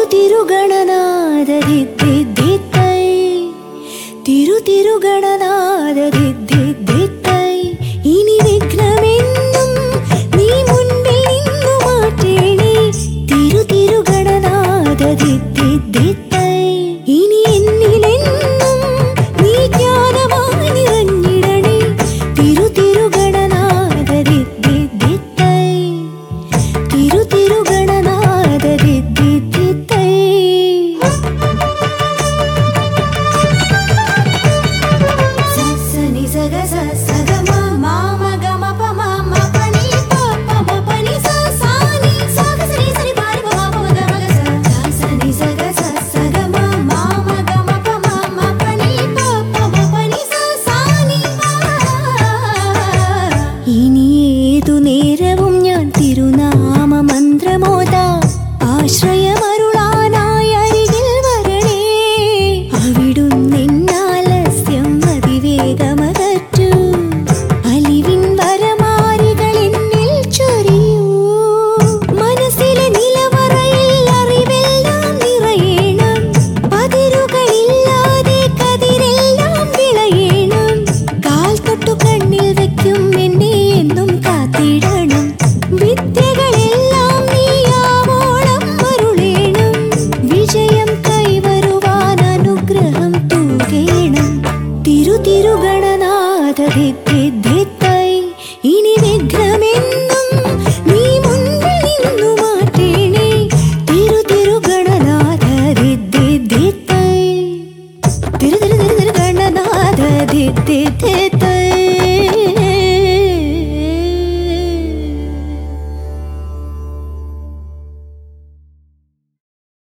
തിരുതിരുഗണനാദദിദ്ദിദ്ദിത്തൈ തിരുതിരുഗണനാദദിദ്ദിദ്ദിത്തൈ ഇനി വിഘ്നമെന്നും നീ മുൻപിൽ നിന്നു മാറ്റേണേ തിരുതിരുഗണനാദദിദ്ദിദ്ദിത്തൈ ഇനി എന്നിലെന്നും നീ ജ്ഞാനമായി നിറഞ്ഞിടണേ തിരുതിരുഗണനാദദിദ്ദിദ്ദിത്തൈ തിരുതിരുഗണനാദദിദ്ദിദ്ദിത്തൈ സനി സഗ സഗ മാമ ഗമ പ മ പനി പ പ പനി സ സാനി സഗ സനി സനി പാരി പ പ ഗ മ സ സനി സഗ സഗ മാമ ഗമ പ മ പനി പ പ പനി സ സാനി ഇനി ഏതു നേരവും ഞാൻ തിരുനാമ മന്ത്രമോദ ആശ്രയമരു